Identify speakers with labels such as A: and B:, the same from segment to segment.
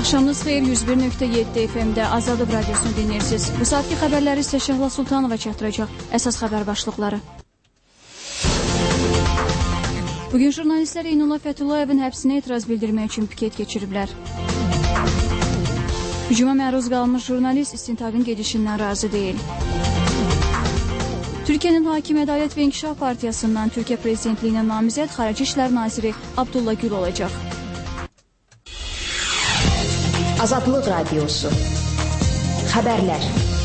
A: Axşamınız xeyir, 101.7 FM-də Azadlıq Radiosunu dinləyirsiniz. Bu saatki xəbərləri isə Şəhla Sultanova çatdıracaq. Əsas xəbər başlıqları. Bugün jurnalistlər Eynullah Fətullayevin həbsinə etiraz bildirmək üçün piket keçiriblər. Hücuma məruz qalmış jurnalist istintaqın gedişindən razı deyil. Türkiyənin Hakim Ədalət və İnkişaf Partiyasından Türkiyə prezidentliyinə namizəd Xarici İşlər Naziri Abdullah Gül olacaq.
B: Azadlıq Radiosu. Xəbərlər.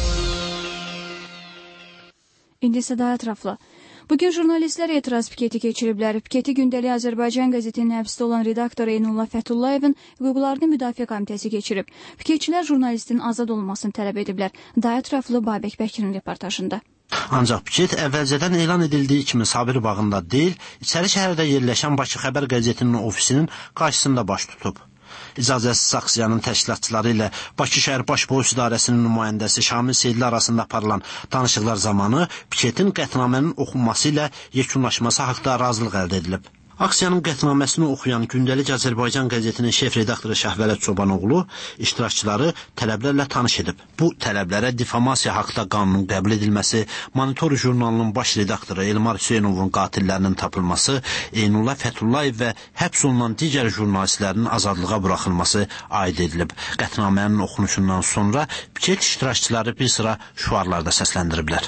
A: İndi isə daha ətraflı. Bugün jurnalistlər etiraz piketi keçiriblər. Piketi gündəlik Azərbaycan qəzetinin həbsdə olan redaktor Eynullah Fətullayevin hüquqlarını müdafiə komitəsi keçirib. Piketçilər jurnalistin azad olunmasını tələb ediblər. Daha ətraflı Babək Bəkirin reportajında.
C: Ancaq piket əvvəlcədən elan edildiyi kimi Sabir bağında deyil, İçəri şəhərdə yerləşən Bakı Xəbər qəzetinin ofisinin qarşısında baş tutub. İcazəsiz aksiyanın təşkilatçıları ilə Bakı şəhər Baş Polis İdarəsinin nümayəndəsi Şamil Seyidli arasında aparılan danışıqlar zamanı piketin qətnamənin oxunması ilə yekunlaşması haqda razılıq əldə edilib. Aksiyanın qətnaməsini oxuyan gündəlik Azərbaycan qəzetinin şef redaktoru Şəhvələt Çobanoğlu iştirakçıları tələblərlə tanış edib. Bu tələblərə difamasiya haqda qanunun qəbul edilməsi, Monitor jurnalının baş redaktoru Elmar Hüseynovun qatillərinin tapılması, Eynullah Fətullayev və həbs olunan digər jurnalistlərin azadlığa buraxılması aid edilib. Qətnamənin oxunuşundan sonra piket iştirakçıları bir sıra şüarlarda səsləndiriblər.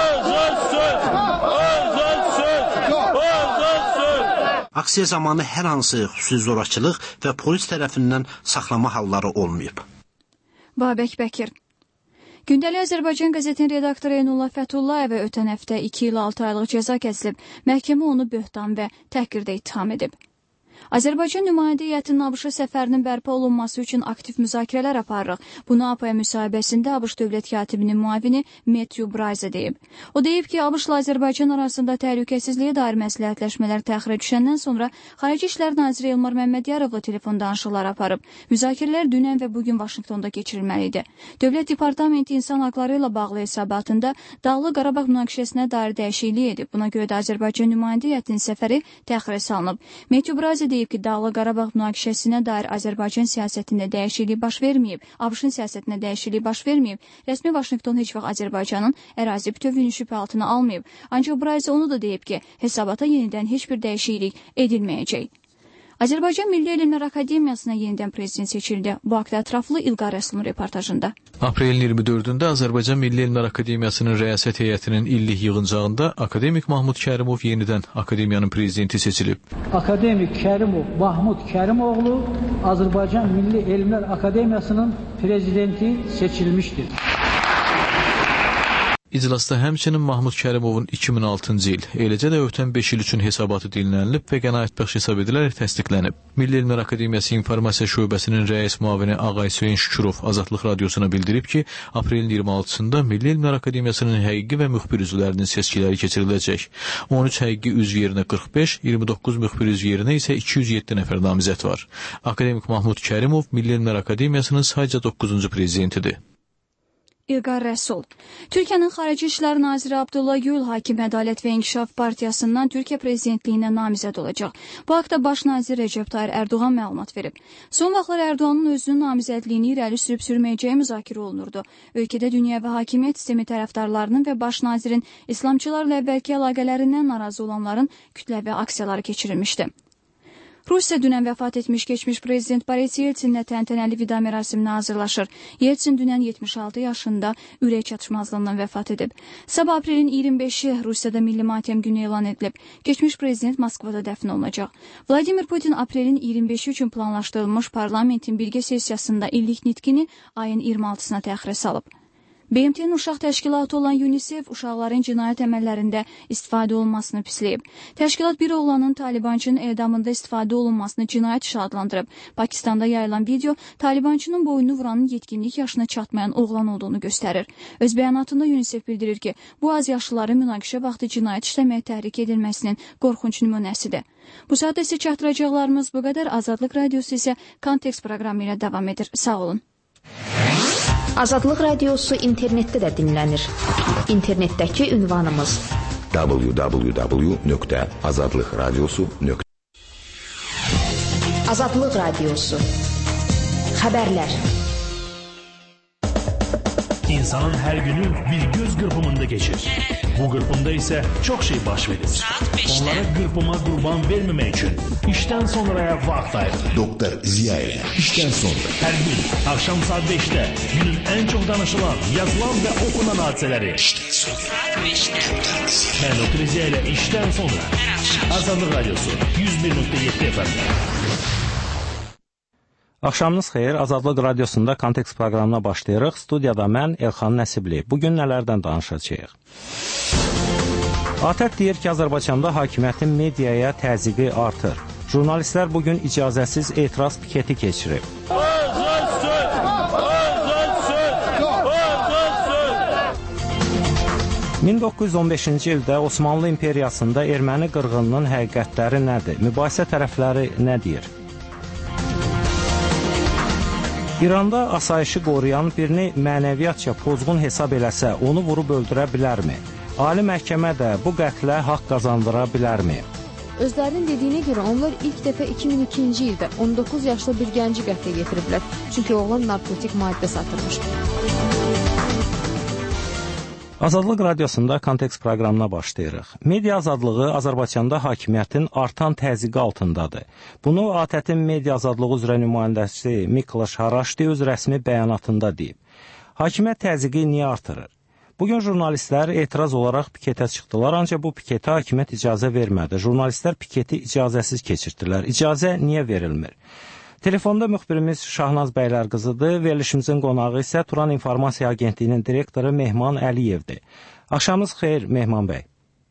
C: Aksiya zamanı hər hansı xüsusi zorakılıq və polis tərəfindən saxlama halları olmayıb.
A: Babək Bəkir. Gündəlik Azərbaycan qəzetinin redaktoru Eynullah Fətullayevə ötən həftə 2 il 6 aylıq cəza kəsilib. Məhkəmə onu böhtan və təhqirdə ittiham edib. Azərbaycan nümayəndə heyətinin ABŞ səfərinin bərpa olunması üçün aktiv müzakirələr aparırıq. Bunu APA müsahibəsində ABŞ dövlət katibinin müavini Matthew Bryce deyib. O deyib ki, ABŞ-la Azərbaycan arasında təhlükəsizliyə dair məsləhətləşmələr təxirə düşəndən sonra Xarici İşlər Naziri Elmar Məmmədiyarovla telefon danışıqları aparıb. Müzakirələr dünən və bugün Vaşinqtonda keçirilməli idi. Dövlət Departamenti İnsan Haqları ilə bağlı hesabatında Dağlıq Qarabağ münaqişəsinə dair dəyişiklik edib. Buna görə də Azərbaycan nümayəndə heyətinin səfəri təxirə salınıb. Matthew Bryce deyib ki, Dağlıq Qarabağ münaqişəsinə dair Azərbaycan siyasətində dəyişiklik baş verməyib, ABŞ-ın siyasətində dəyişiklik baş verməyib. Rəsmi Vaşinqton heç vaxt Azərbaycanın ərazi bütövlüyünü şübhə altına almayıb. Ancaq Bryce onu da deyib ki, hesabata yenidən heç bir dəyişiklik edilməyəcək. Azərbaycan Milli Elmlər Akademiyasına yenidən prezident seçildi. Bu haqda ətraflı İlqar Rəsulun reportajında.
D: Aprelin 24-də Azərbaycan Milli Elmlər Akademiyasının rəyasət heyətinin illik yığıncağında akademik Mahmud Kərimov yenidən akademiyanın prezidenti seçilib.
E: Akademik Mahmud Kərimoğlu Azərbaycan Milli Elmlər Akademiyasının prezidenti seçilmişdir.
D: İclasda həmçinin Mahmud Kərimovun 2006-cı il, eləcə də ötən 5 il üçün hesabatı dinlənilib və qənaətbəxş hesab edilərək təsdiqlənib. Milli Elmlər Akademiyası İnformasiya Şöbəsinin rəis müavini Ağay Hüseyn Şükürov Azadlıq Radiosuna bildirib ki, aprelin 26-sında Milli Elmlər Akademiyasının həqiqi və müxbir üzvlərinin seçkiləri keçiriləcək. 13 həqiqi üzv yerinə 45, 29 müxbir üzv yerinə isə 207 nəfər namizəd var. Akademik Mahmud Kərimov Milli Elmlər Akademiyasının sayca 9-cu prezidentidir.
A: İlqar Rəsul. Türkiyənin Xarici İşlər Naziri Abdullah Gül Hakim Ədalət və İnkişaf Partiyasından Türkiyə prezidentliyinə namizəd olacaq. Bu haqda Baş nazir Recep Tayyip Erdoğan məlumat verib. Son vaxtlar Erdoğanın özünün namizədliyini irəli sürüb-sürməyəcəyi müzakirə olunurdu. Ölkədə dünyəvi hakimiyyət sistemi tərəfdarlarının və baş nazirin İslamçılarla əvvəlki əlaqələrindən narazı olanların kütləvi aksiyaları keçirilmişdi. Rusiya dünən vəfat etmiş keçmiş prezident Boris Yeltsinlə təntənəli vida mərasiminə hazırlaşır. Yeltsin dünən 76 yaşında ürək çatışmazlığından vəfat edib. Sabah aprelin 25-i Rusiyada milli matəm günü elan edilib. Keçmiş prezident Moskvada dəfn olunacaq. Vladimir Putin aprelin 25-i üçün planlaşdırılmış parlamentin birgə sessiyasında illik nitqini ayın 26-sına təxirə salıb. BMT-nin uşaq təşkilatı olan UNICEF uşaqların cinayət əməllərində istifadə olunmasını pisləyib. Təşkilat bir oğlanın Talibançının edamında istifadə olunmasını cinayət işi adlandırıb. Pakistanda yayılan video Talibançının boynunu vuranın yetkinlik yaşına çatmayan oğlan olduğunu göstərir. Öz bəyanatında UNICEF bildirir ki, bu az yaşlıların münaqişə vaxtı cinayət işləməyə təhrik edilməsinin qorxunç nümunəsidir. Bu saat isə çatdıracaqlarımız bu qədər. Azadlıq Radiosu isə Kontekst proqramı ilə davam edir. Sağ olun.
B: Azadlıq Radiosu internetdə də dinlənir. İnternetdəki ünvanımız
F: www.azadlıqradiosu.com.
B: Azadlıq Radiosu. Xəbərlər.
F: İnsanın her günü bir göz qırpımında geçir. Bu qırpımda ise çok şey baş verir. Onlara qırpıma qurban vermemek için işten sonraya vaxt ayırır.
G: Doktor Ziya ile işten sonra.
F: Her gün akşam saat 5'te günün en çok danışılan, yazılan ve okunan hadiseleri.
G: İşten sonra.
F: Ben Doktor Ziya ile işten sonra. Azadlıq Radyosu 101.7 FM'de.
H: Axşamınız xeyir, Azadlıq Radiosunda Kontekst proqramına başlayırıq. Studiyada mən Elxan Nəsibli. Bugün nələrdən danışacağıq? ATƏT deyir ki, Azərbaycanda hakimiyyətin mediaya təzyiqi artır. Jurnalistlər bugün icazəsiz etiraz piketi keçirib. 1915-ci ildə Osmanlı İmperiyasında erməni qırğınının həqiqətləri nədir? Mübahisə tərəfləri nə deyir? İranda asayişi qoruyan birini mənəviyyatca pozğun hesab eləsə, onu vurub öldürə bilərmi? Ali məhkəmə də bu qətlə haqq qazandıra bilərmi?
I: Özlərinin dediyinə görə onlar ilk dəfə 2002-ci ildə 19 yaşlı bir gənci qətlə yetiriblər. Çünki oğlan narkotik maddə satırmış.
H: Azadlıq Radiosunda Kontekst proqramına başlayırıq. Media azadlığı Azərbaycanda hakimiyyətin artan təzyiqi altındadır. Bunu ATƏT-in media azadlığı üzrə nümayəndəsi Mikloş Haraşdi öz rəsmi bəyanatında deyib. Hakimiyyət təzyiqi niyə artırır? Bugün jurnalistlər etiraz olaraq piketə çıxdılar, ancaq bu piketə hakimiyyət icazə vermədi. Jurnalistlər piketi icazəsiz keçirdilər. İcazə niyə verilmir? Telefonda müxbirimiz Şahnaz Bəylərqızıdır, verilişimizin qonağı isə Turan İnformasiya Agentliyinin direktoru Mehman Əliyevdir. Axşamınız xeyir, Mehman bəy.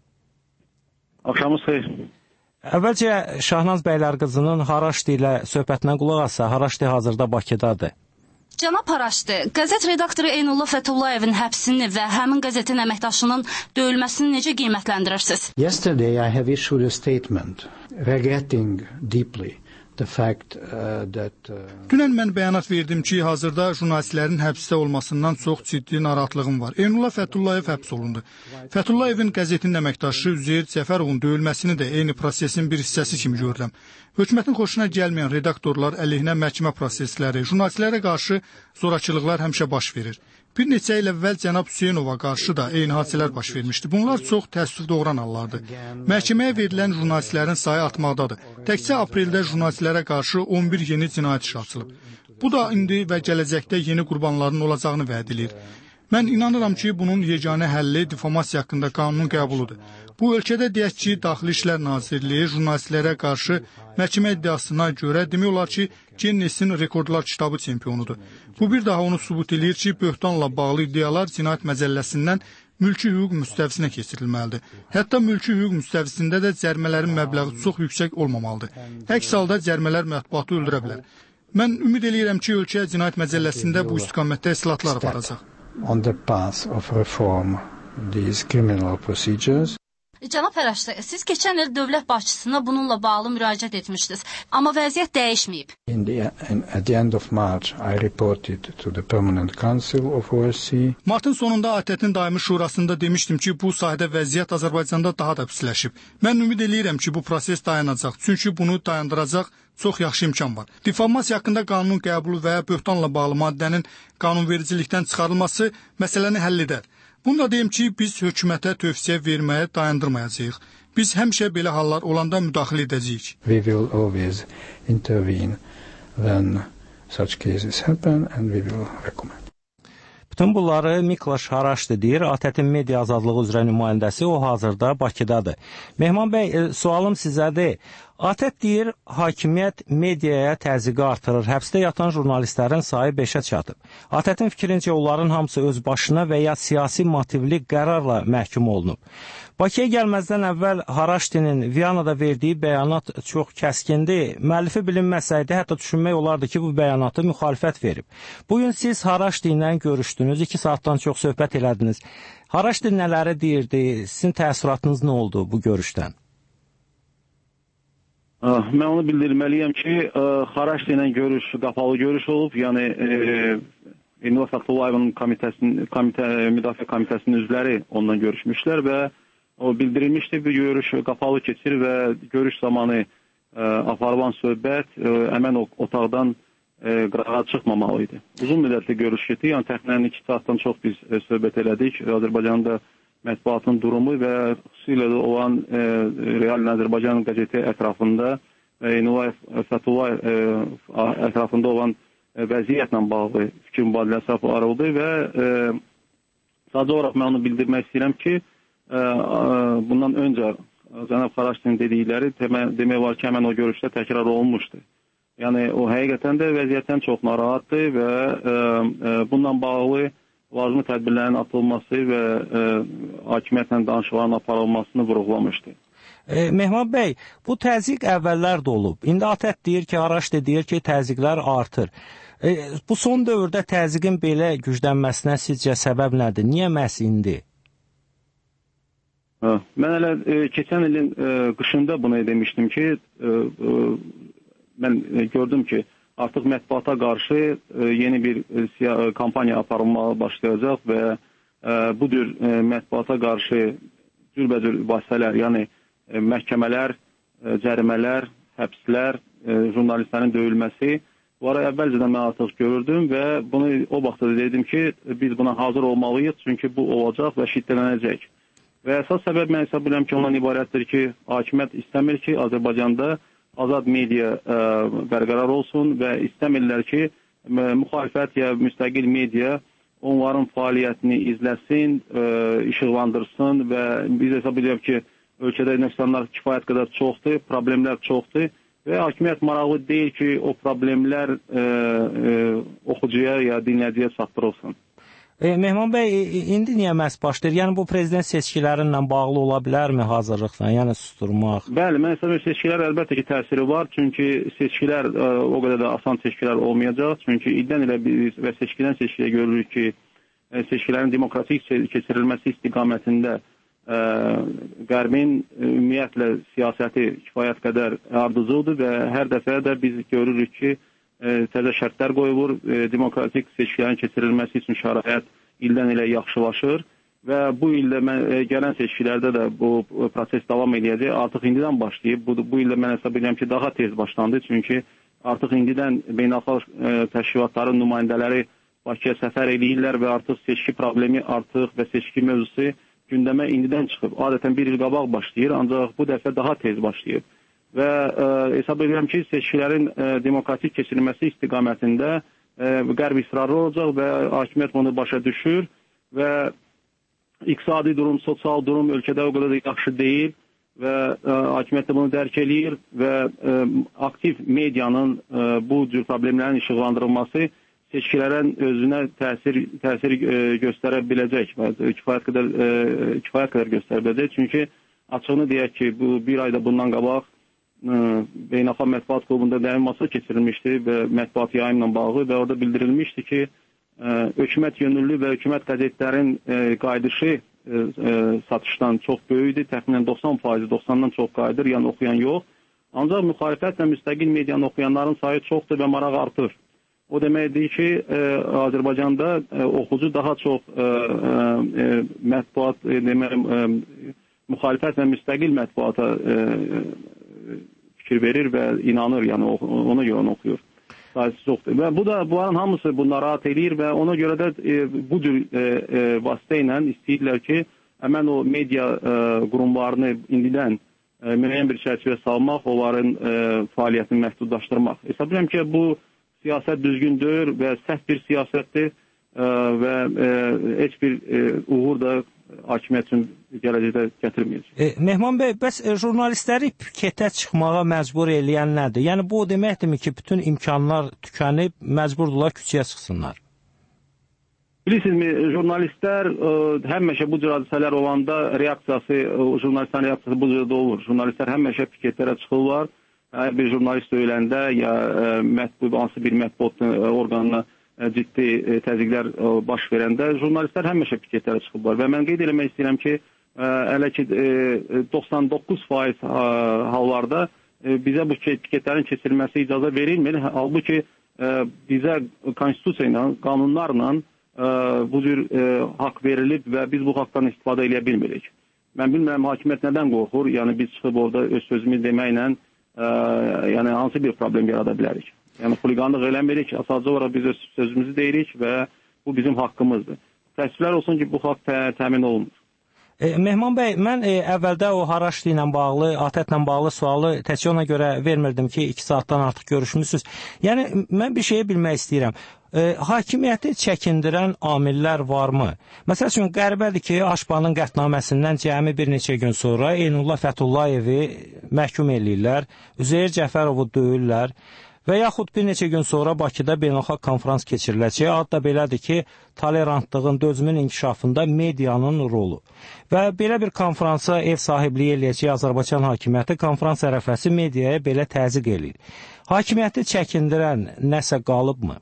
J: Axşamınız xeyir.
H: Əvvəlcə Şahnaz Bəylərqızının Haraşdi ilə söhbətinə qulaq assa, Haraşdi hazırda Bakıdadır.
K: Cənab Haraşdi, qəzət redaktoru Eynullah Fətullayevin həbsini və həmin qəzetin əməkdaşının döyülməsini necə qiymətləndirirsiniz?
L: Yesterday I have issued a statement regretting deeply the fact that
M: Dünən mən bəyanat verdim ki, hazırda jurnalistlərin həbsdə olmasından çox ciddi narahatlığım var. Eynullah Fətullayev həbs olundu. Fətullayevin qəzetinin əməkdaşı Üzeyir Cəfərovun döyülməsini də eyni prosesin bir hissəsi kimi görürəm. Hökumətin xoşuna gəlməyən redaktorlar əleyhinə məhkəmə prosesləri, jurnalistlərə qarşı zorakılıqlar həmişə baş verir. Bir neçə il əvvəl cənab Hüseynova qarşı da eyni hadisələr baş vermişdi. Bunlar çox təəssüf doğuran hallardır. Məhkəməyə verilən jurnalistlərin sayı artmaqdadır. Təkcə apreldə jurnalistlərə qarşı 11 yeni cinayət işi açılıb. Bu da indi və gələcəkdə yeni qurbanların olacağını vəd edir. Mən inanıram ki, bunun yeganə həlli difamasiya haqqında qanunun qəbuludur. Bu ölkədə deyək ki, Daxili İşlər Nazirliyi jurnalistlərə qarşı məhkəmə iddiasına görə demək olar ki, Ginnesin rekordlar kitabı çempionudur. Bu bir daha onu sübut eləyir ki, böhtanla bağlı iddialar cinayət məcəlləsindən mülki hüquq müstəvisinə keçirilməlidir. Hətta mülki hüquq müstəvisində də cərimələrin məbləği çox yüksək olmamalıdır. Əks halda cərimələr mətbuatı öldürə bilər. Mən ümid eləyirəm ki, ölkə cinayət məcəlləsində bu istiqamətdə islahatlar aparacaq.
L: On the path of reform these criminal procedures.
K: Cənab Haraşdi, siz keçən il dövlət başçısına bununla bağlı müraciət etmişdiniz, amma vəziyyət dəyişməyib.
L: At the end of March, I reported to the Permanent Council of OSCE.
M: Martın sonunda ATƏT-in daimi şurasında demişdim ki, bu sahədə vəziyyət Azərbaycanda daha da pisləşib. Mən ümid eləyirəm ki, bu proses dayanacaq, çünki bunu dayandıracaq çox yaxşı imkan var. Difamasiya haqqında qanunun qəbulu və böhtanla bağlı maddənin qanunvericilikdən çıxarılması məsələni həll edər. Bunu da deyim ki, biz hökumətə tövsiyə verməyə dayandırmayacağıq. Biz həmişə belə hallar olanda müdaxilə edəcəyik.
L: We will always intervene when such cases happen and we will recommend.
H: Bütün bunları Mikloş Haraşdi deyir, ATƏT-in media azadlığı üzrə nümayəndəsi, o hazırda Bakıdadır. Mehman bəy, sualım sizədir. ATƏT deyir, hakimiyyət mediaya təzyiqi artırır, həbsdə yatan jurnalistlərin sayı 5-ə çatıb. ATƏT-in fikrincə onların hamısı öz başına və ya siyasi motivli qərarla məhkum olunub. Bakıya gəlməzdən əvvəl Haraşdinin Viyanada verdiyi bəyanat çox kəskindir. Müəllifi bilinməsəydi, hətta düşünmək olardı ki, bu bəyanatı müxalifət verib. Bugün siz Haraşdi ilə görüşdünüz, 2 saatdan çox söhbət elədiniz. Haraşdi nələri deyirdi, sizin təəssüratınız nə oldu bu görüşdən?
J: Mən onu bildirməliyəm ki, Haraşdi ilə görüş, qapalı görüş olub. Yəni, Eynullah Fətullayevin müdafiə komitəsinin üzvləri ondan görüşmüşlər və o bildirilmişdi, bir görüş qapalı keçir və görüş zamanı aparılan söhbət həmən otaqdan qırağa çıxmamalıydı. Uzun müddətli görüş getdi. Yəni təxminən 2 saatdan çox biz söhbət elədik. Azərbaycanda mətbuatın durumu və xüsusilə də olan Real Azərbaycan qəzeti ətrafında və Eynulla Fəthullayev ətrafında olan vəziyyətlə bağlı fikir mübadiləsi aparıldı və sadəcə olaraq mən onu bildirmək istəyirəm ki, bundan öncə cənab Xaraçdinin dedikləri demək var ki, həmən o görüşdə təkrar olunmuşdu. Yəni o həqiqətən də vəziyyətdən çox narahatdır və bununla bağlı lazımi tədbirlərin atılması və hakimiyyətlə danışıqların aparılmasını vurğulamışdı.
H: Mehman bəy, bu təzyiq əvvəllər də olub. İndi ATƏT deyir ki, Xaraçdi deyir ki, təzyiqlər artır. Bu son dövrdə təzyiqin belə güclənməsinə sizcə səbəb nədir? Niyə məhz indi?
J: Mən hələ keçən ilin qışında bunu demişdim ki, mən gördüm ki, artıq mətbuata qarşı yeni bir kampaniya aparılmağa başlayacaq və bu cür mətbuata qarşı cürbəcür vasitələr, yəni məhkəmələr, cərimələr, həbslər, jurnalistlərin döyülməsi, bunları əvvəlcədən mən artıq görürdüm və bunu o vaxtda dedim ki, biz buna hazır olmalıyıq, çünki bu olacaq və şiddətlənəcək. Və əsas səbəb mən hesab edirəm ki, ondan ibarətdir ki, hakimiyyət istəmir ki, Azərbaycanda azad media bərqərar olsun və istəmirlər ki, müxalifət ya müstəqil media onların fəaliyyətini izləsin, işıqlandırsın və biz hesab edirəm ki, ölkədə nöqsanlar kifayət qədər çoxdur, problemlər çoxdur və hakimiyyət maraqlı deyil ki, o problemlər oxucuya ya dinləyiciyə çatdırılsın.
H: Mehman bəy, indi niyə məhz başlayır? Yəni bu prezident seçkilərinlə bağlı ola bilərmi hazırlıqla, yəni susturmaq?
J: Bəli, mən hesab edirəm seçkilər əlbəttə ki, təsiri var. Çünki seçkilər o qədər də asan seçkilər olmayacaq. Çünki ildən ilə biz və seçkidən seçkiyə görürük ki, seçkilərin demokratik keçirilməsi istiqamətində Qərbin ümumiyyətlə siyasəti kifayət qədər ardıcıldır və hər dəfə də biz görürük ki, təzə şərtlər qoyulur, demokratik seçkilərin keçirilməsi üçün şərait ildən ilə yaxşılaşır və bu ildə gələn seçkilərdə də bu proses davam edəcək. Artıq indidən başlayıb, bu ildə mən hesab edirəm ki, daha tez başlandı, çünki artıq indidən beynəlxalq təşkilatların nümayəndələri Bakıya səfər edirlər və artıq seçki problemi artıq və seçki mövzusu gündəmə indidən çıxıb. Adətən bir il qabaq başlayır, ancaq bu dəfə daha tez başlayıb. Və hesab edirəm ki, seçkilərin demokratik keçirilməsi istiqamətində Qərb israrlı olacaq və hakimiyyət bunu başa düşür və iqtisadi durum, sosial durum ölkədə o qədər də yaxşı deyil və hakimiyyət də bunu dərk eləyir və aktiv medianın bu cür problemlərin işıqlandırılması seçkilərin özünə təsir göstərə biləcək və kifayət qədər göstərə biləcək. Çünki açığını deyək ki, bu bir ayda bundan qabaq Beynəlxalq Mətbuat Klubunda dərin masa keçirilmişdi və mətbuat yayımla bağlı və orada bildirilmişdi ki, hökumət yönüllü və hökumət qəzetlərin qayıdışı satışdan çox böyükdür, təxminən 90%, 90-dan çox qayıdır, yəni oxuyan yox. Ancaq müxalifət və müstəqil medianı oxuyanların sayı çoxdur və maraq artır. O deməkdir ki, Azərbaycanda oxucu daha çox mətbuat, müxalifət və müstəqil mətbuata fikir verir və inanır, yəni ona görə onu oxuyur. Sayısı çoxdur. Və bunların hamısı bu narahat edir və ona görə də bu cür vasitə ilə istəyirlər ki, həmən o media qurumlarını indidən müəyyən bir çərçivə salmaq, onların fəaliyyətini məhdudlaşdırmaq. Hesab edirəm ki, bu siyasət düzgündür və səhv bir siyasətdir və heç bir uğur da hakimiyyət üçün gələcəkdə gətirməyəcək.
H: Mehman bəy, bəs jurnalistləri piketə çıxmağa məcbur eləyən nədir? Yəni bu deməkdirmi ki, bütün imkanlar tükənib, məcburdurlar küçəyə çıxsınlar?
J: Bilirsinizmi, jurnalistlər həmişə bu cür hadisələr olanda jurnalistlərin reaksiyası bu cürdə olur. Jurnalistlər həmişə piketlərə çıxırlar. Hər bir jurnalist öləndə ya hansı bir mətbuat orqanına ciddi təzyiqlər baş verəndə jurnalistlər həmişə piketlərə çıxıblar və mən qeyd eləmək istəyirəm ki, hələ ki 99% hallarda bizə bu piketlərin keçirilməsi icazə verilmir. Halbuki bizə konstitusiya ilə, qanunlarla bu cür haqq verilib və biz bu haqqdan istifadə edə bilmirik. Mən bilmirəm, hakimiyyət nədən qorxur, yəni biz çıxıb orada öz sözümüz deməklə yəni hansı bir problem yarada bilərik. Yəni xuliqanlıq eləmirik, sadəcə olaraq biz öz sözümüzü deyirik və bu bizim haqqımızdır. Təəssüflər olsun ki, bu haqq təmin olunur.
H: Mehman bəy, mən əvvəldə o Haraşdi ilə bağlı, ATƏT-lə bağlı sualı təkcə ona görə vermirdim ki, 2 saatdan artıq görüşmüsünüz. Yəni, mən bir şeyi bilmək istəyirəm. Hakimiyyəti çəkindirən amillər varmı? Məsəl üçün, qəribədir ki, Aşbanın qətnaməsindən cəmi bir neçə gün sonra Eynullah Fəthullayevi məhkum eləyirlər, Üzeyir Cəfərovu döyürlər. Və yaxud bir neçə gün sonra Bakıda beynəlxalq konferans keçiriləcək. Ad da belədir ki, tolerantlığın, dözümün inkişafında medianın rolu. Və belə bir konferansa ev sahibliyi eləyəcək Azərbaycan hakimiyyəti konferans ərəfəsi mediaya belə təzyiq eləyir. Hakimiyyəti çəkindirən nəsə qalıbmı?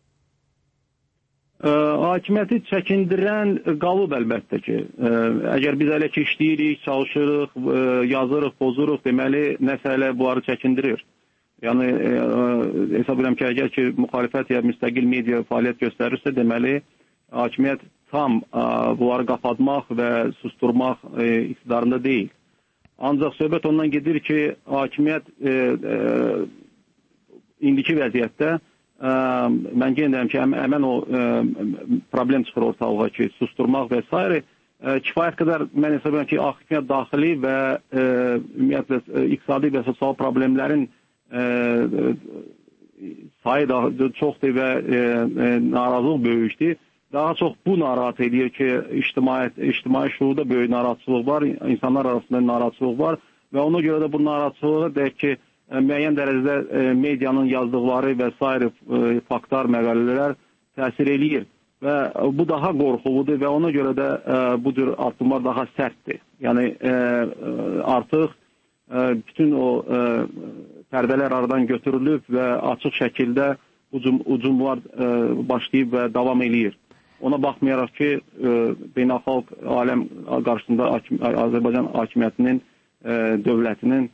J: Hakimiyyəti çəkindirən qalıb əlbəttə ki. Əgər biz hələ ki işləyirik, çalışırıq, yazırıq, pozuruq, deməli nəsə hələ bunları çəkindirir. Yəni, hesab edirəm ki, əgər ki, müxalifət ya müstəqil media fəaliyyət göstərirsə, deməli, hakimiyyət tam bunları qapatmaq və susturmaq iqtidarında deyil. Ancaq söhbət ondan gedir ki, hakimiyyət indiki vəziyyətdə, mən qeyd edirəm ki, həmən o problem çıxır ortalığa ki, susturmaq və s. Kifayət qədər, mən hesab edirəm ki, hakimiyyət daxili və ümumiyyətlə iqtisadi və sosial problemlərin sayı da çoxdur və narazılıq böyükdür. Daha çox bu narahat edir ki, ictimai şuurda böyük narahatçılıq var, insanlar arasında narahatçılıq var və ona görə də bu narahatçılığı deyək ki, müəyyən dərəcədə medianın yazdıqları və s. faktlar, məqalələr təsir eləyir. Və bu daha qorxuludur və ona görə də bu cür addımlar daha sərtdir. Yəni, artıq bütün o pərdələr aradan götürülüb və açıq şəkildə ucumlar başlayıb və davam eləyir. Ona baxmayaraq ki, beynəlxalq aləm qarşısında Azərbaycan hakimiyyətinin, dövlətinin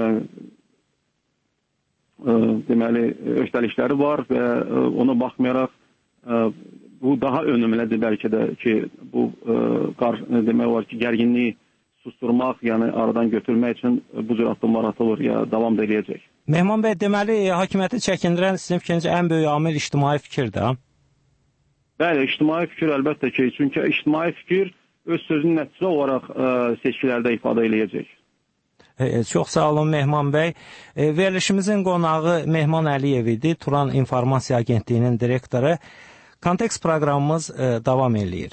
J: deməli, öhdəlikləri var və ona baxmayaraq bu daha önümlədir bəlkə də ki, bu demək olar ki, gərginliyi susturmaq, yəni aradan götürmək üçün bu cür addımlar atılır ya davam da eləyəcək.
H: Mehman bəy, deməli, hakimiyyəti çəkindirən sizin fikrincə ən böyük amil ictimai fikirdir,
J: Bəli, ictimai fikir əlbəttə ki, çünki ictimai fikir öz sözünün nəticə olaraq seçkilərdə ifadə eləyəcək.
H: Çox sağ olun Mehman bəy. Verilişimizin qonağı Mehman Əliyev idi, Turan İnformasiya Agentliyinin direktoru. Kontekst proqramımız davam eləyir.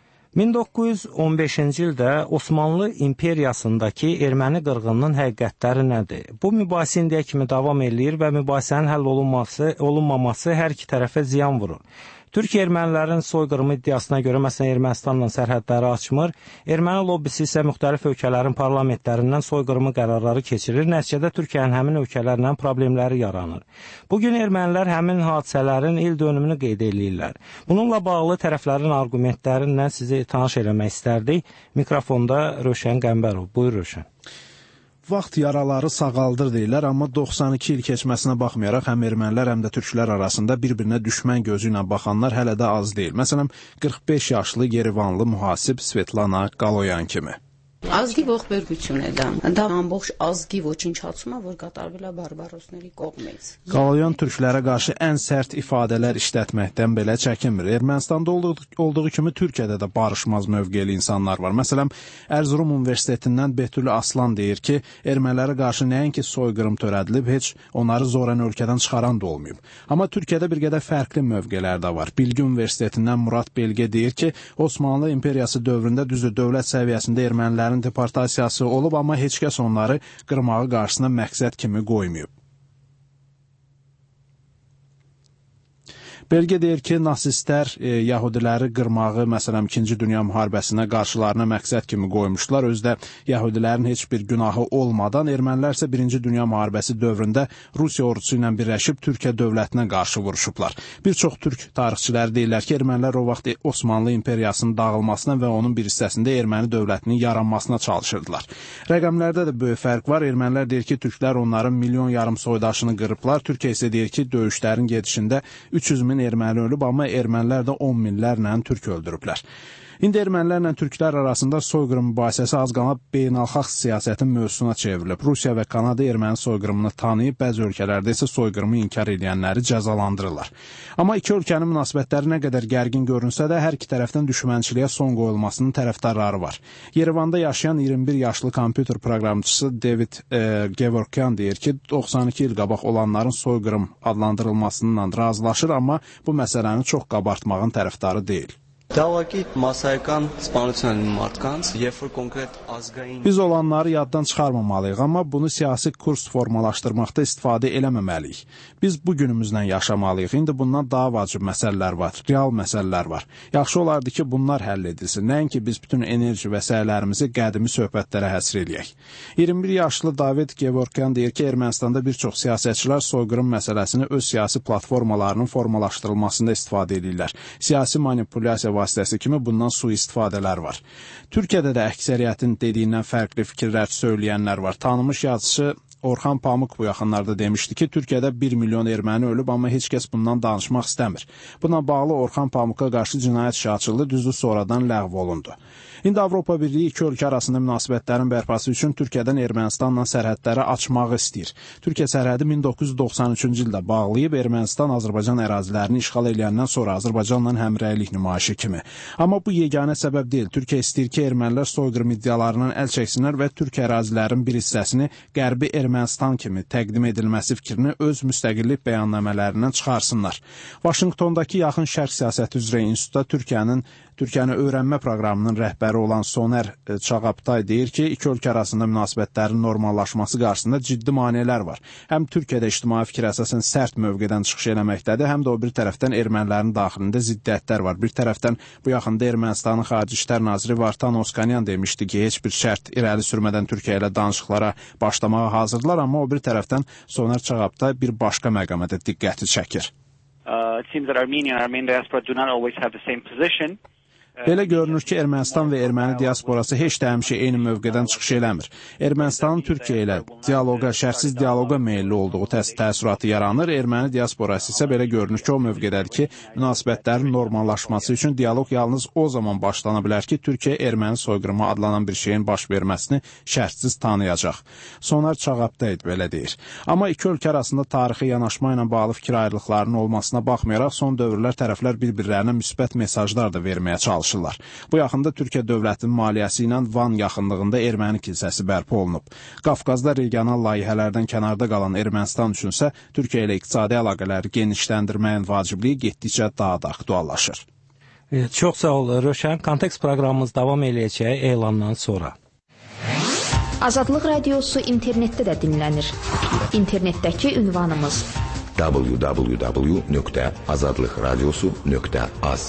H: 1915-ci ildə Osmanlı imperiyasındakı erməni qırğınının həqiqətləri nədir? Bu mübahisə indiyə kimi davam eləyir və mübahisənin həll olunmaması hər iki tərəfə ziyan vurur. Türkiyə ermənilərin soyqırımı iddiasına görə məsələn Ermənistanla sərhədləri açmır, erməni lobbisi isə müxtəlif ölkələrin parlamentlərindən soyqırımı qərarları keçirir, nəticədə Türkiyənin həmin ölkələrlə problemləri yaranır. Bugün ermənilər həmin hadisələrin il dönümünü qeyd edirlər. Bununla bağlı tərəflərin argumentlərindən sizi tanış eləmək istərdik. Mikrofonda Rövşən Qəmbərov. Buyur Rövşən.
N: Vaxt yaraları sağaldır deyirlər, amma 92 il keçməsinə baxmayaraq həm ermənilər, həm də türklər arasında bir-birinə düşmən gözü ilə baxanlar hələ də az deyil. Məsələn, 45 yaşlı Yerivanlı mühasib Svetlana Qaloyan kimi.
O: Ազգի ողբերգություն է դա։ Դա ամբողջ ազգի ոչնչացումը, որ կատարվել է բարբարոսների կողմից։
N: Qaloyan türklərə qarşı ən sərt ifadələr işlətməkdən belə çəkinmir. Ermənistanda olduğu kimi Türkiyədə də barışmaz mövqeli insanlar var. Məsələn, Erzurum Universitetindən Betül Aslan deyir ki, ermənilərə qarşı nəinki soyqırım törədilib, heç onları zorən ölkədən çıxaran da olmayıb. Amma Türkiyədə bir qədər fərqli mövqelər də var. Bilgi Universitetindən Murad Belge deyir ki, Osmanlı imperiyası dövründə düzdür dövlət səviyyəsində ermənilərin deportasiyası olub, amma heç kəs onları qırmağı qarşısına məqsəd kimi qoymayıb. Belge deyir ki, nasistlər Yahudiləri qırmağı, məsələn, 2-ci Dünya müharibəsinə qarşılarına məqsəd kimi qoymuşlar. Özdə Yahudilərin heç bir günahı olmadan, ermənilər isə 1-ci Dünya müharibəsi dövründə Rusiya ordusu ilə birləşib Türkiyə dövlətinə qarşı vuruşublar. Bir çox türk tarixçiləri deyirlər ki, ermənilər o vaxt Osmanlı imperiyasının dağılmasına və onun bir hissəsində erməni dövlətinin yaranmasına çalışırdılar. Rəqəmlərdə də böyük fərq var. Ermənilər deyir ki, türklər onların milyon yarım soydaşını qırıblar. Türkiyə isə deyir ki, döyüşlərin gedişində 300 min erməni ölüb, amma ermənilər də 10 minlərlə türk öldürüblər. İndi ermənilərlə türklər arasında soyqırım mübahisəsi az qala beynəlxalq siyasətin mövzusuna çevrilib. Rusiya və Kanada erməni soyqırımını tanıyıb, bəzi ölkələrdə isə soyqırımı inkar edənləri cəzalandırırlar. Amma iki ölkənin münasibətləri nə qədər gərgin görünsə də, hər iki tərəfdən düşmənçiliyə son qoyulmasının tərəfdarları var. Yerevanda yaşayan 21 yaşlı kompüter proqramçısı David Gevorkyan deyir ki, 92 il qabaq olanların soyqırım adlandırılmasından razılaşır, amma bu məsələni çox qabartmağın tərəfdarı deyil. Biz olanları yaddan çıxarmamalıyıq, amma bunu siyasi kurs formalaşdırmaqda istifadə eləməməliyik. Biz bu günümüzlə yaşamalıyıq. İndi bundan daha vacib məsələlər var, real məsələlər var. Yaxşı olardı ki, bunlar həll edilsin. Nəinki biz bütün enerji və səylərimizi qədimi söhbətlərə həsr eləyək. 21 yaşlı David Gevorkyan deyir ki, Ermənistanda bir çox siyasətçilər soyqırım məsələsini öz siyasi platformalarının formalaşdırılmasında istifadə edirlər. Siyasi manipulyasiya vasitəsi kimi bundan sui-istifadələr var. Türkiyədə də əksəriyyətin dediyindən fərqli fikirlər söyləyənlər var. Tanınmış yazıcı Orxan Pamuk bu yaxınlarda demişdi ki, Türkiyədə 1 milyon erməni ölüb, amma heç kəs bundan danışmaq istəmir. Buna bağlı Orxan Pamuka qarşı cinayət işi açıldı, düzdür sonradan ləğv olundu. İndi Avropa Birliyi iki ölkə arasında münasibətlərin bərpası üçün Türkiyədən Ermənistanla sərhədləri açmağı istəyir. Türkiyə sərhədi 1993-cü ildə bağlayıb, Ermənistan Azərbaycan ərazilərini işğal edəndən sonra Azərbaycanla həmrəylik nümayişi kimi. Amma bu yeganə səbəb deyil. Türkiyə istəyir ki, ermənilər soyqırım iddialarından əl çəksinlər və Türk ərazilərinin bir hissəsini Qərbi Ermənistan kimi təqdim edilməsi fikrini öz müstəqillik bəyannamələrindən çıxarsınlar. Vaşinqtondakı Yaxın Şərq Siyasəti üzrə İnstitutda Türkiyəni öyrənmə proqramının rəhbəri olan Soner Çağaptay deyir ki, iki ölkə arasında münasibətlərin normallaşması qarşısında ciddi maneələr var. Həm Türkiyədə ictimai fikir əsasən sərt mövqedən çıxış eləməkdədir, həm də o bir tərəfdən ermənilərin daxilində ziddiyyətlər var. Bir tərəfdən bu yaxında Ermənistanın Xarici İşlər naziri Vartan Oskanyan demişdi ki, heç bir şərt irəli sürmədən Türkiyə ilə danışıqlara başlamağa hazırdılar, amma o bir tərəfdən Soner Çağaptay bir başqa məqama da diqqəti çəkir.
P: It seems that Armenia and Armenian diaspora do not always have the same position.
N: Belə görünür ki, Ermənistan və erməni diasporası heç də həmişə eyni mövqedən çıxış eləmir. Ermənistanın Türkiyə ilə dialoqa, şərtsiz dialoqa meyilli olduğu təəssüratı yaranır. Erməni diasporası isə belə görünür ki, o mövqedədir ki, münasibətlərin normallaşması üçün dialoq yalnız o zaman başlana bilər ki, Türkiyə erməni soyqırımı adlanan bir şeyin baş verməsini şərtsiz tanıyacaq. Soner Çağaptay belə deyir. Amma iki ölkə arasında tarixi yanaşma ilə bağlı fikir ayrılıqlarının olmasına baxmayaraq, son dövrlər tərəflər bir-birlərinə müsbət mesajlar da verməyə çalışırlar. Bu yaxında Türkiyə dövlətinin maliyyəsi ilə Van yaxınlığında erməni kilsəsi bərpa olunub. Qafqazda regional layihələrdən kənarda qalan Ermənistan üçünsə Türkiyə ilə iqtisadi əlaqələri genişləndirməyin vacibliyi getdikcə daha da aktuallaşır.
H: Çox sağ ol, Röşən. Kontekst proqramımız davam eləyəcək elandan sonra.
B: Azadlıq Radiosu internetdə də dinlənir. İnternetdəki ünvanımız
G: www.azadlıqradiosu.az.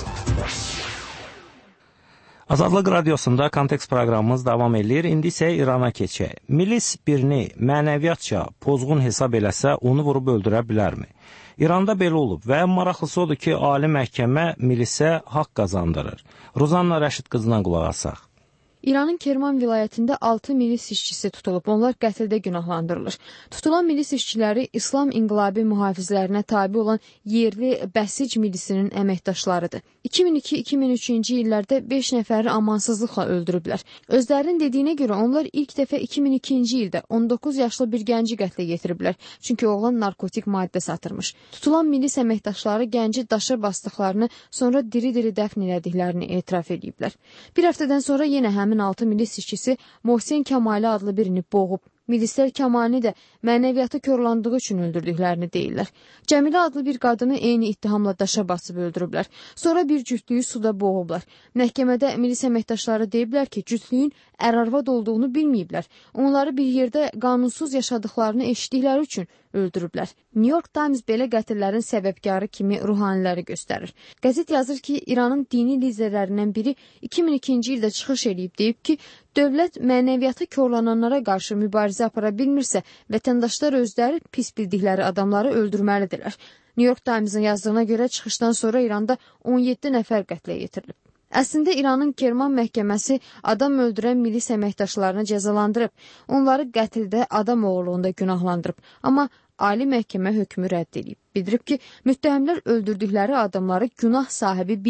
H: Azadlıq Radiosunda kontekst proqramımız davam edir. İndi isə İrana keçək. Milis birini mənəviyyatca pozğun hesab eləsə, onu vurub öldürə bilərmi? İranda belə olub və maraqlısı odur ki, ali məhkəmə milisə haqq qazandırır. Rozanna Rəşid qızına qulaq asaq.
I: İranın Kerman vilayətində 6 milis işçisi tutulub. Onlar qətldə günahlandırılır. Tutulan milis işçiləri İslam İnqilabi mühafizlərinə tabe olan yerli Bəsic milisinin əməkdaşlarıdır. 2002-2003-cü illərdə 5 nəfəri amansızlıqla öldürüblər. Özlərinin dediyinə görə onlar ilk dəfə 2002-ci ildə 19 yaşlı bir gənci qətlə yetiriblər. Çünki oğlan narkotik maddə satırmış. Tutulan milis əməkdaşları gənci daşa basdıqlarını, sonra diri-diri dəfn elədiklərini etiraf ediblər. Bir həftədən sonra yenə həmin 6 milis işçisi Mohsen Kamali adlı birini boğub. Milislər Kamalini də mənəviyyatı körlandığı üçün öldürdüklərini deyirlər. Cəmilə adlı bir qadını eyni ittihamla daşa basıb öldürüblər. Sonra bir cütlüyü suda boğublar. Məhkəmədə milis əməkdaşları deyiblər ki, cütlüyün ər-arvad olduğunu bilməyiblər. Onları bir yerdə qanunsuz yaşadıklarını eşitdikləri üçün öldürüblər. New York Times belə qətillərin səbəbkarı kimi ruhaniləri göstərir. Qəzet yazır ki, İranın dini liderlərindən biri 2002-ci ildə çıxış edib deyib ki, dövlət mənəviyyatı körlənənlərə qarşı mübarizə apara bilmirsə, vətəndaşlar özləri pis bildikləri adamları öldürməlidirlər. New York Times-ın yazdığına görə çıxışdan sonra İranda 17 nəfər qətlə yetirilib. Əslində İranın Kerman məhkəməsi adam öldürən milis əməkdaşlarını cəzalandırıb, onları qətldə adam oğurluğunda günahlandırıb. Amma Ali məhkəmə hökmü rədd edib. Bildirib ki, müttəhimlər öldürdükləri adamları günah sahibi bilib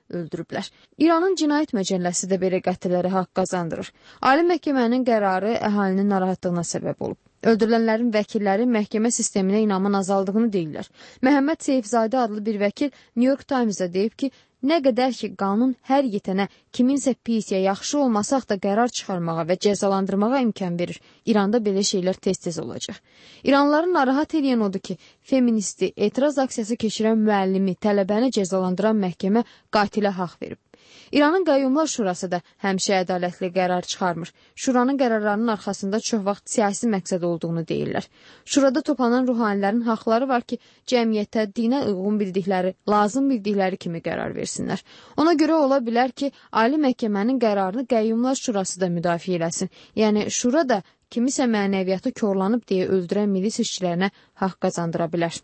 I: öldürüblər. İranın Cinayət Məcəlləsi də belə qətllərə haqq qazandırır. Ali məhkəmənin qərarı əhalinin narahatlığına səbəb olub. Öldürülənlərin vəkilləri məhkəmə sisteminə inamın azaldığını deyirlər. Məhəmməd Seyfzadə adlı bir vəkil New York Times-a deyib ki, nə qədər ki, qanun hər yetənə kiminsə pis ya yaxşı olmasaq da qərar çıxarmağa və cəzalandırmağa imkan verir. İranda belə şeylər tez-tez olacaq. İranlıları narahat edən odur ki, feministi, etiraz aksiyası keçirən müəllimi, tələbəni cəzalandıran məhkəmə qatilə haqq verib. İranın Qəyyumlar Şurası da həmişə ədalətli qərar çıxarmır. Şuranın qərarlarının arxasında çox vaxt siyasi məqsəd olduğunu deyirlər. Şurada toplanan ruhanilərin haqları var ki, cəmiyyətə dinə uyğun bildikləri, lazım bildikləri kimi qərar versinlər. Ona görə ola bilər ki, Ali Məhkəmənin qərarını Qəyyumlar Şurası da müdafiə eləsin. Yəni, Şura da kimisə mənəviyyatı korlanıb deyə öldürən milis işçilərinə haqq qazandıra bilər.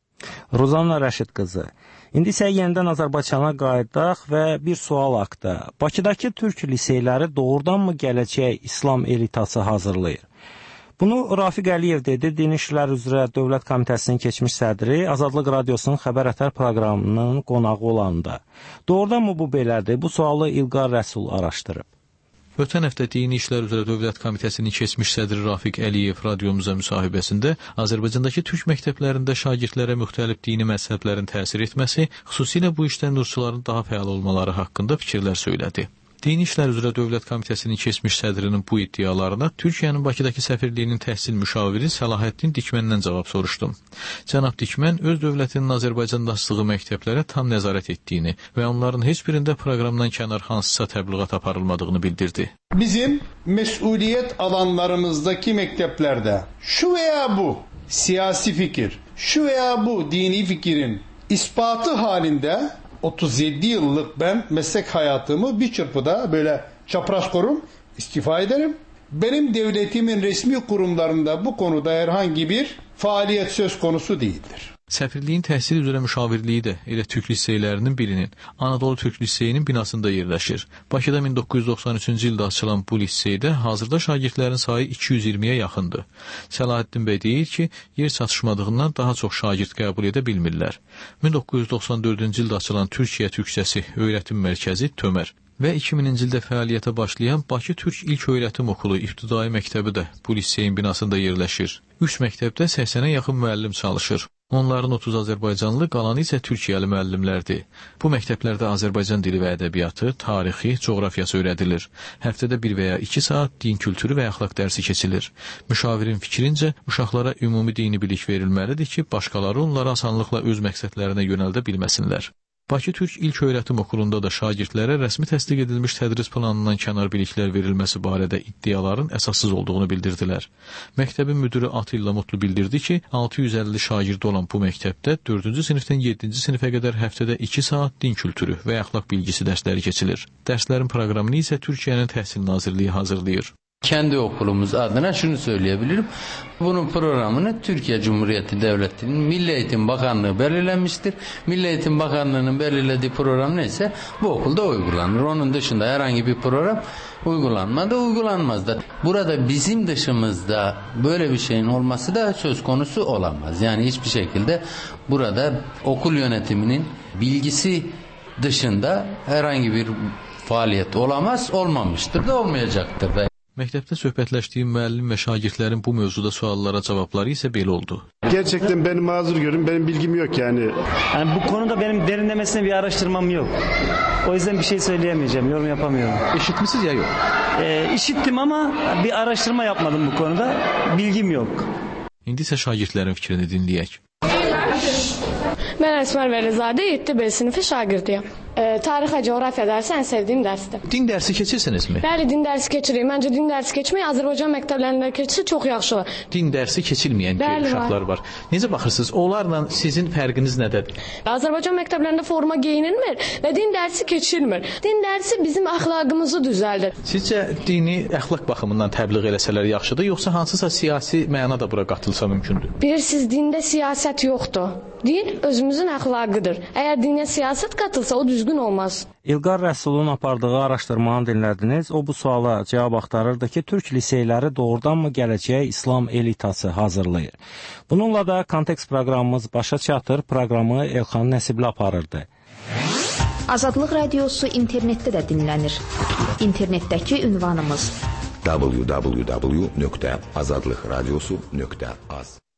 H: Rozanna Rəşid qızı, indi isə yenidən Azərbaycana qayıdaq və bir sual haqqında. Bakıdakı türk liseyləri doğrudanmı gələcək İslam elitası hazırlayır? Bunu Rafiq Əliyev dedi, Dini İşlər üzrə Dövlət Komitəsinin keçmiş sədri, Azadlıq Radiosunun Xəbər Ətər proqramının qonağı olanda. Doğrudanmı bu belədir? Bu sualı İlqar Rəsul araşdırıb.
D: Ötən həftə Dini İşlər üzrə Dövlət Komitəsinin keçmiş sədri Rafiq Əliyev radiomuza müsahibəsində Azərbaycandakı türk məktəblərində şagirdlərə müxtəlif dini məzhəblərin təsir etməsi, xüsusilə bu işdə nurçuların daha fəal olmaları haqqında fikirlər söylədi. Dini İşlər üzrə Dövlət Komitəsinin keçmiş sədrinin bu iddialarına Türkiyənin Bakıdakı səfirliyinin təhsil müşaviri Səlahiddin Dikməndən cavab soruşdum. Cənab Dikmən öz dövlətinin Azərbaycanda açdığı məktəblərə tam nəzarət etdiyini və onların heç birində proqramdan kənar hansısa təbliğat aparılmadığını bildirdi.
Q: Bizim məsuliyyət alanlarımızdaki məktəblərdə şu veya bu siyasi fikir, şu veya bu dini fikirin ispatı halinde 37 yıllık ben meslek hayatımı bir çırpıda böyle çapraz kurum, istifa ederim. Benim devletimin resmi kurumlarında bu konuda herhangi bir faaliyet söz konusu değildir.
D: Səfirliyin təhsil üzrə müşavirliyi də elə türk liseylərinin birinin, Anadolu Türk Liseyinin binasında yerləşir. Bakıda 1993-cü ildə açılan bu liseydə hazırda şagirdlərin sayı 220-yə yaxındır. Səlahiddin bəy deyir ki, yer çatışmadığından daha çox şagird qəbul edə bilmirlər. 1994-cü ildə açılan Türkiyə Türkçəsi öyrətim mərkəzi Tömər və 2000-ci ildə fəaliyyətə başlayan Bakı Türk İlk Öyrətim Okulu İbtidai Məktəbi də bu liseyin binasında yerləşir. 3 məktəbdə 80-ə yaxın müəllim çalışır. Onların 30 Azərbaycanlı, qalanı isə Türkiyəli müəllimlərdir. Bu məktəblərdə Azərbaycan dili və ədəbiyyatı, tarixi, coğrafiyası öyrədilir. Həftədə 1 və ya 2 saat din kültürü və əxlaq dərsi keçilir. Müşavirin fikrincə, uşaqlara ümumi dini bilik verilməlidir ki, başqaları onları asanlıqla öz məqsədlərinə yönəldə bilməsinlər. Bakı Türk İlk Öyrətim Okulunda da şagirdlərə rəsmi təsdiq edilmiş tədris planından kənar biliklər verilməsi barədə iddiaların əsassız olduğunu bildirdilər. Məktəbin müdürü Atilla Mutlu bildirdi ki, 650 şagird olan bu məktəbdə 4-cü sinifdən 7-ci sinifə qədər həftədə 2 saat din kültürü və əxlaq bilgisi dərsləri keçilir. Dərslərin proqramını isə Türkiyənin Təhsil Nazirliyi hazırlayır.
R: Kendi okulumuz adına şunu söyleyebilirim. Bunun programını Türkiye Cumhuriyeti Devleti'nin Milli Eğitim Bakanlığı belirlemiştir. Milli Eğitim Bakanlığı'nın belirlediği program neyse bu okulda uygulanır. Onun dışında herhangi bir program uygulanmaz da. Burada bizim dışımızda böyle bir şeyin olması da söz konusu olamaz. Yani hiçbir şekilde burada okul yönetiminin bilgisi dışında herhangi bir faaliyet olamaz, olmamıştır da olmayacaktır da.
D: Məktəbdə söhbətləşdiyim müəllim və şagirdlərin bu mövzuda suallara cavabları isə belə oldu.
S: Gerçekten beni mazur görün, benim bilgim yok yani.
T: Yani bu konuda benim derinlemesine bir araştırmam yok. O yüzden bir şey söyleyemeyeceğim, yorum yapamıyorum.
D: İşitmişsiniz ya yok?
T: İşittim ama bir araştırma yapmadım bu konuda, bilgim yok.
D: İndi isə şagirdlərin fikrini dinləyək.
U: Ben Esmer Velizadə 7B sınıfı şagirdiyim. Tarix və coğrafiya dərsi ən sevdiyim dərsdir.
D: Din dərsi keçirsinizmi?
U: Bəli, din dərsi keçirik. Məncə din dərsi keçmək Azərbaycan məktəblərində keçirsə çox yaxşı olur.
D: Din dərsi keçilməyən uşaqlar var. Necə baxırsınız? Onlarla sizin fərqiniz nədədir?
U: Azərbaycan məktəblərində forma geyinilmir və din dərsi keçilmir. Din dərsi bizim əxlaqımızı düzəldir.
D: Sizcə dini əxlaq baxımından təbliğ eləsələr yaxşıdır, yoxsa hansısa siyasi məna da bura qatılsa mümkündür?
U: Bilirsiniz, dində siyasət yoxdur. Din özümüzün əxlaqıdır. Əgər dinə siyasət qatılsa o düzgün olmaz.
H: İlqar Rəsulun apardığı araşdırmanı dinlədiniz. O bu suala cavab axtarırdı ki, türk liseyləri doğrudanmı gələcəyə İslam elitası hazırlayır. Bununla da Kontekst proqramımız başa çatır. Proqramı Elxan Nəsibli aparırdı.
B: Azadlıq Radiosu internetdə də dinlənir. İnternetdəki ünvanımız
G: www.azadlıqradiosu.az